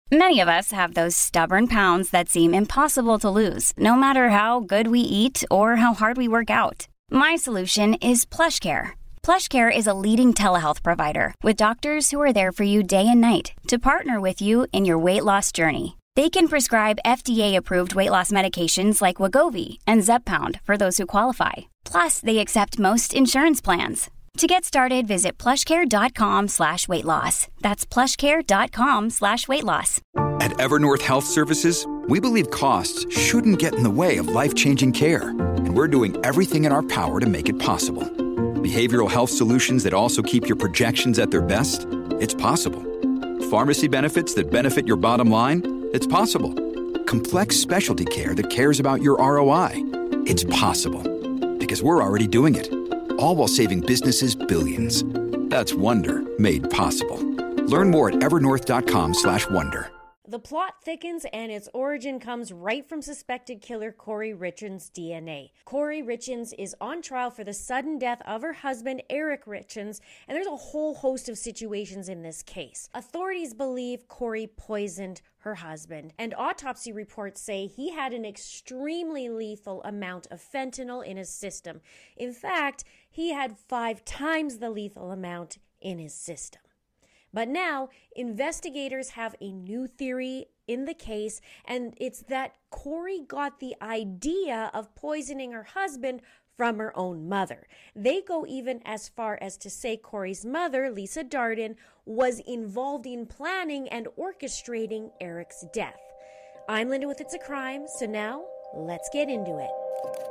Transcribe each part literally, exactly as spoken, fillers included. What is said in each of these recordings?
Many of us have those stubborn pounds that seem impossible to lose, no matter how good we eat or how hard we work out. My solution is PlushCare. PlushCare is a leading telehealth provider with doctors who are there for you day and night to partner with you in your weight loss journey. They can prescribe F D A-approved weight loss medications like Wegovy and Zepbound for those who qualify. Plus, they accept most insurance plans. To get started, visit plushcare.com slash weight loss. That's plushcare.com slash weight loss. At Evernorth Health Services, we believe costs shouldn't get in the way of life-changing care. And we're doing everything in our power to make it possible. Behavioral health solutions that also keep your projections at their best? It's possible. Pharmacy benefits that benefit your bottom line? It's possible. Complex specialty care that cares about your R O I? It's possible. Because we're already doing it. All while saving businesses billions. That's Wonder made possible. Learn more at evernorth.com slash wonder. The plot thickens and its origin comes right from suspected killer Kouri Richins' D N A. Kouri Richins is on trial for the sudden death of her husband, Eric Richins, and there's a whole host of situations in this case. Authorities believe Kouri poisoned her husband, and autopsy reports say he had an extremely lethal amount of fentanyl in his system. In fact, he had five times the lethal amount in his system. But now, investigators have a new theory in the case, and it's that Kouri got the idea of poisoning her husband from her own mother. They go even as far as to say Kouri's mother, Lisa Darden, was involved in planning and orchestrating Eric's death. I'm Linda with It's a Crime, so now let's get into it.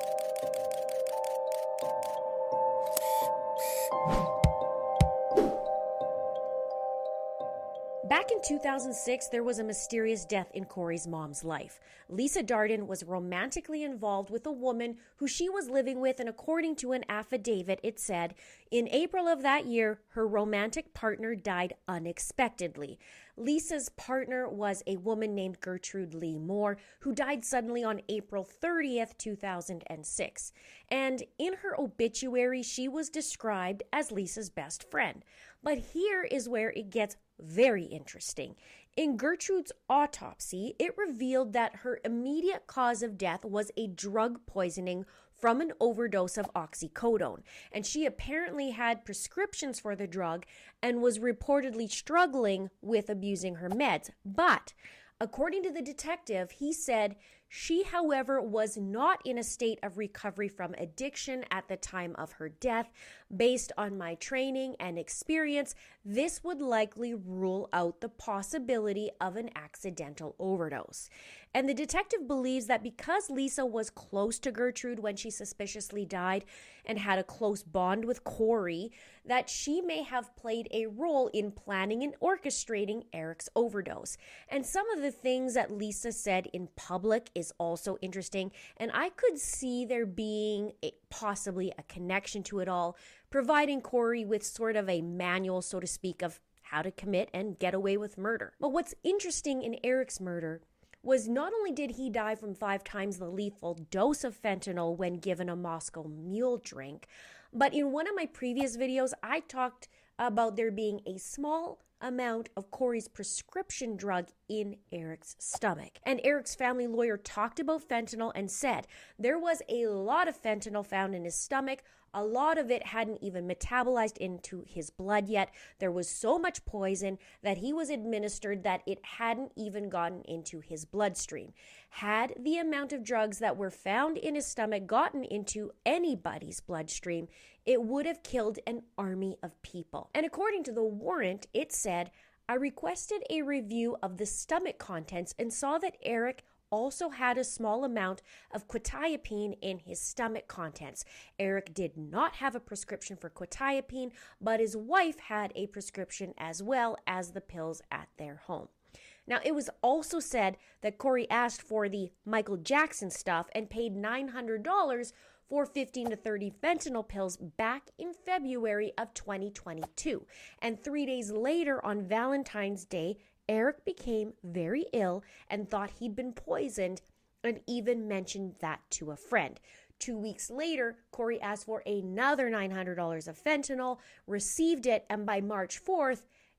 Back in two thousand six, there was a mysterious death in Kouri's mom's life. Lisa Darden was romantically involved with a woman who she was living with, and according to an affidavit, it said, in April of that year, her romantic partner died unexpectedly. Lisa's partner was a woman named Gertrude Lee Moore, who died suddenly on April thirtieth, two thousand six. And in her obituary, she was described as Lisa's best friend. But here is where it gets very interesting. In Gertrude's autopsy, it revealed that her immediate cause of death was a drug poisoning from an overdose of oxycodone, and she apparently had prescriptions for the drug and was reportedly struggling with abusing her meds. But according to the detective, he said she, however, was not in a state of recovery from addiction at the time of her death. Based on my training and experience, this would likely rule out the possibility of an accidental overdose. And the detective believes that because Lisa was close to Gertrude when she suspiciously died and had a close bond with Kouri, that she may have played a role in planning and orchestrating Eric's overdose. And some of the things that Lisa said in public is also interesting, and I could see there being a, possibly a connection to it all, providing Kouri with sort of a manual, so to speak, of how to commit and get away with murder. But what's interesting in Eric's murder was not only did he die from five times the lethal dose of fentanyl when given a Moscow Mule drink, but in one of my previous videos, I talked about there being a small amount of Kouri's prescription drug in Eric's stomach. And Eric's family lawyer talked about fentanyl and said there was a lot of fentanyl found in his stomach. A lot of it hadn't even metabolized into his blood yet. There was so much poison that he was administered that it hadn't even gotten into his bloodstream. Had the amount of drugs that were found in his stomach gotten into anybody's bloodstream, it would have killed an army of people. And according to the warrant, it said, I requested a review of the stomach contents and saw that Eric also had a small amount of quetiapine in his stomach contents. Eric did not have a prescription for quetiapine, but his wife had a prescription as well as the pills at their home. Now, it was also said that Kouri asked for the Michael Jackson stuff and paid nine hundred dollars for fifteen to thirty fentanyl pills back in February of twenty twenty-two. And three days later, on Valentine's Day, Eric became very ill and thought he'd been poisoned and even mentioned that to a friend. Two weeks later, Kouri asked for another nine hundred dollars of fentanyl, received it, and by March fourth,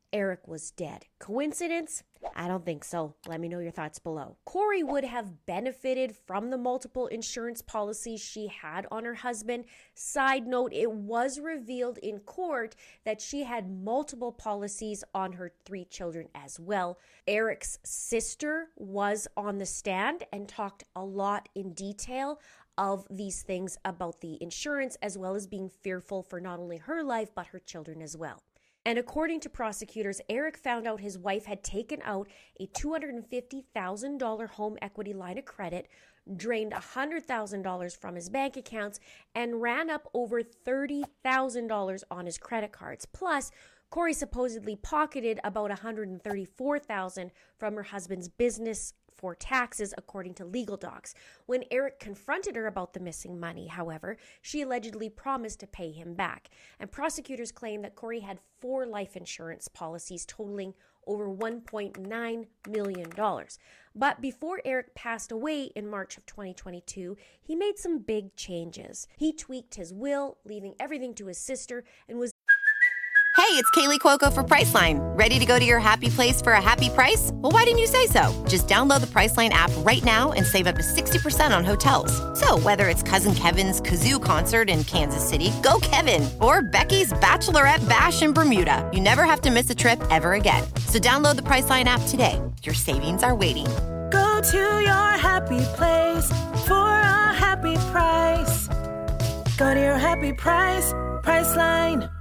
Eric was dead. Coincidence? I don't think so. Let me know your thoughts below. Corey would have benefited from the multiple insurance policies she had on her husband. Side note, it was revealed in court that she had multiple policies on her three children as well. Eric's sister was on the stand and talked a lot in detail of these things about the insurance, as well as being fearful for not only her life, but her children as well. And according to prosecutors, Eric found out his wife had taken out a two hundred fifty thousand dollars home equity line of credit, drained one hundred thousand dollars from his bank accounts, and ran up over thirty thousand dollars on his credit cards. Plus, Corey supposedly pocketed about one hundred thirty-four thousand dollars from her husband's business for taxes, according to legal docs. When Eric confronted her about the missing money, however, she allegedly promised to pay him back. And prosecutors claim that Corey had four life insurance policies totaling over one point nine million dollars. But before Eric passed away in March of twenty twenty-two, he made some big changes. He tweaked his will, leaving everything to his sister, and was Hey, it's Kaylee Cuoco for Priceline. Ready to go to your happy place for a happy price? Well, why didn't you say so? Just download the Priceline app right now and save up to sixty percent on hotels. So whether it's Cousin Kevin's Kazoo Concert in Kansas City, go Kevin, or Becky's Bachelorette Bash in Bermuda, you never have to miss a trip ever again. So download the Priceline app today. Your savings are waiting. Go to your happy place for a happy price. Go to your happy price, Priceline.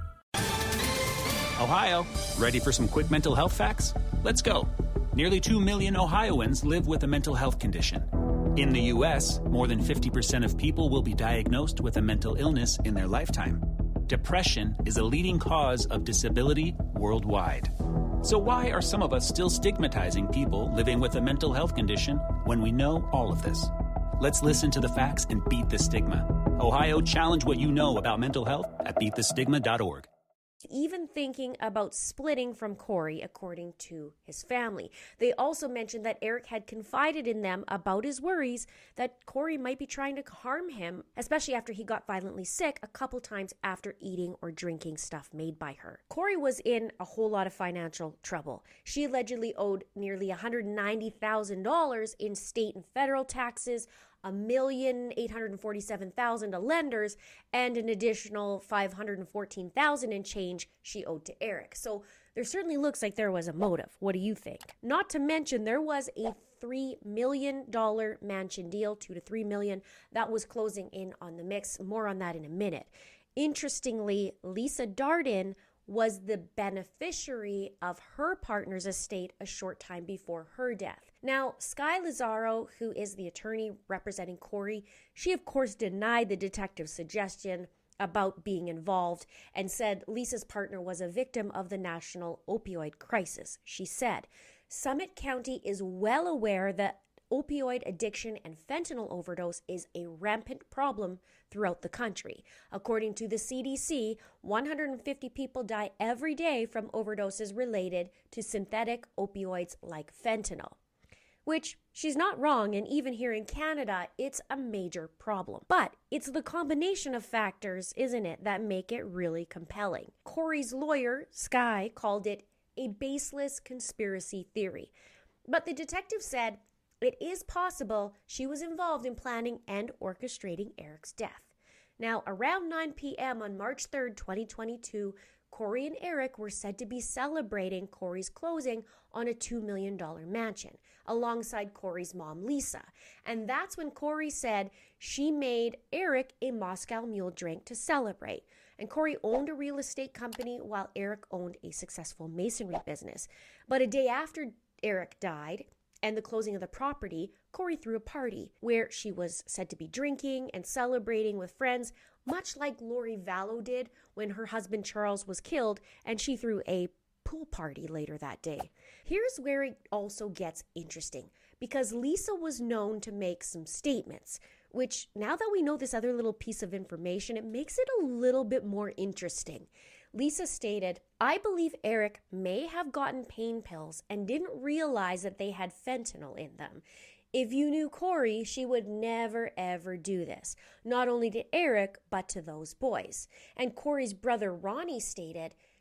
Ohio, ready for some quick mental health facts? Let's go. Nearly two million Ohioans live with a mental health condition. In the U S, more than fifty percent of people will be diagnosed with a mental illness in their lifetime. Depression is a leading cause of disability worldwide. So why are some of us still stigmatizing people living with a mental health condition when we know all of this? Let's listen to the facts and beat the stigma. Ohio, challenge what you know about mental health at beat the stigma dot org. Even thinking about splitting from Corey, according to his family. They also mentioned that Eric had confided in them about his worries that Corey might be trying to harm him, especially after he got violently sick a couple times after eating or drinking stuff made by her. Corey was in a whole lot of financial trouble. She allegedly owed nearly one hundred ninety thousand dollars in state and federal taxes, one million eight hundred forty-seven thousand dollars to lenders, and an additional five hundred fourteen thousand dollars in change she owed to Eric. So there certainly looks like there was a motive. What do you think? Not to mention there was a three million dollars mansion deal, two to three million, that was closing in on the mix. More on that in a minute. Interestingly, Lisa Darden was the beneficiary of her partner's estate a short time before her death. Now, Sky Lazaro, who is the attorney representing Corey, she of course denied the detective's suggestion about being involved and said Lisa's partner was a victim of the national opioid crisis. She said, Summit County is well aware that opioid addiction and fentanyl overdose is a rampant problem throughout the country. According to the C D C, one hundred fifty people die every day from overdoses related to synthetic opioids like fentanyl. Which, she's not wrong, and even here in Canada, it's a major problem. But it's the combination of factors, isn't it, that make it really compelling. Corey's lawyer, Sky, called it a baseless conspiracy theory. But the detective said it is possible she was involved in planning and orchestrating Eric's death. Now, around nine p.m. on March third, twenty twenty-two, Corey and Eric were said to be celebrating Corey's closing on a two million dollars mansion alongside Corey's mom, Lisa. And that's when Corey said she made Eric a Moscow Mule drink to celebrate. And Corey owned a real estate company while Eric owned a successful masonry business. But a day after Eric died and the closing of the property, Corey threw a party where she was said to be drinking and celebrating with friends, much like Lori Vallow did when her husband Charles was killed, and she threw a pool party later that day. Here's where it also gets interesting, because Lisa was known to make some statements, which now that we know this other little piece of information, it makes it a little bit more interesting. Lisa stated, I believe Eric may have gotten pain pills and didn't realize that they had fentanyl in them. If you knew Corey, she would never ever do this, not only to Eric, but to those boys. And Corey's brother Ronnie stated,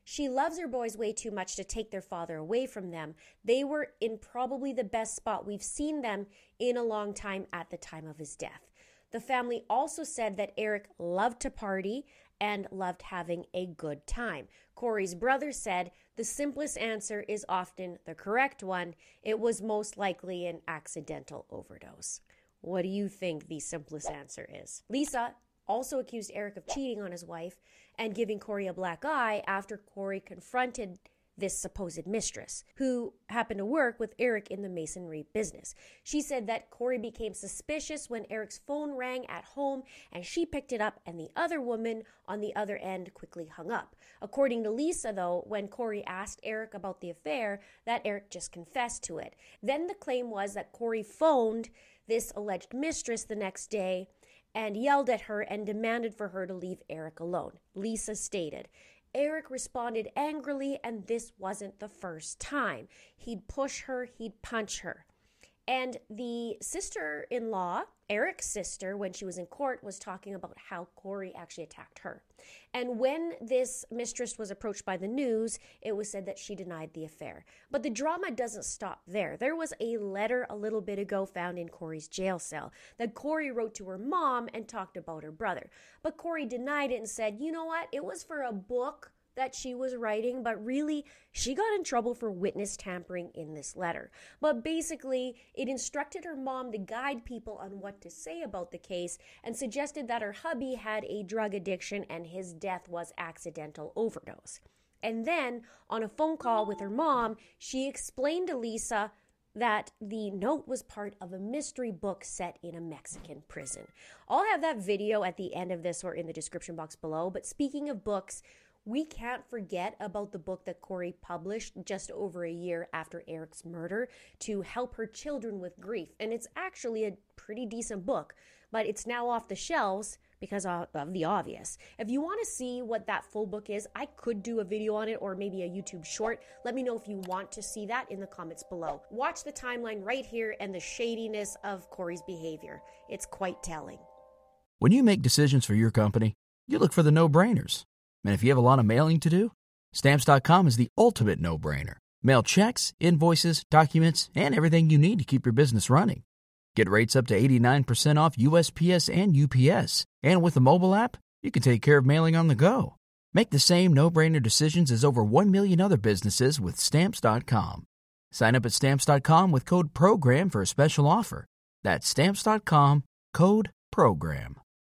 She loves her boys way too much to take their father away from them. They were in probably the best spot we've seen them in a long time at the time of his death. The family also said that Eric loved to party and loved having a good time. Corey's brother said the simplest answer is often the correct one. It was most likely an accidental overdose. What do you think the simplest answer is? Lisa also accused Eric of cheating on his wife and giving Corey a black eye after Corey confronted this supposed mistress, who happened to work with Eric in the masonry business. She said that Corey became suspicious when Eric's phone rang at home and she picked it up and the other woman on the other end quickly hung up. According to Lisa, though, when Corey asked Eric about the affair, that Eric just confessed to it. Then the claim was that Corey phoned this alleged mistress the next day and yelled at her and demanded for her to leave Eric alone. Lisa stated, Eric responded angrily, and this wasn't the first time. He'd push her, he'd punch her. And the sister-in-law, Eric's sister, when she was in court, was talking about how Corey actually attacked her. And when this mistress was approached by the news, it was said that she denied the affair. But the drama doesn't stop there. There was a letter a little bit ago found in Corey's jail cell that Corey wrote to her mom and talked about her brother. But Corey denied it and said, you know what, it was for a book that she was writing, but really she got in trouble for witness tampering in this letter. But basically, it instructed her mom to guide people on what to say about the case and suggested that her hubby had a drug addiction and his death was accidental overdose. And then, on a phone call with her mom, she explained to Lisa that the note was part of a mystery book set in a Mexican prison. I'll have that video at the end of this or in the description box below. But speaking of books, we can't forget about the book that Corey published just over a year after Eric's murder to help her children with grief. And it's actually a pretty decent book, but it's now off the shelves because of the obvious. If you want to see what that full book is, I could do a video on it or maybe a YouTube short. Let me know if you want to see that in the comments below. Watch the timeline right here and the shadiness of Corey's behavior. It's quite telling. When you make decisions for your company, you look for the no-brainers. And if you have a lot of mailing to do, Stamps dot com is the ultimate no-brainer. Mail checks, invoices, documents, and everything you need to keep your business running. Get rates up to eighty-nine percent off U S P S and U P S. And with the mobile app, you can take care of mailing on the go. Make the same no-brainer decisions as over one million other businesses with Stamps dot com. Sign up at Stamps dot com with code PROGRAM for a special offer. That's Stamps dot com, code PROGRAM.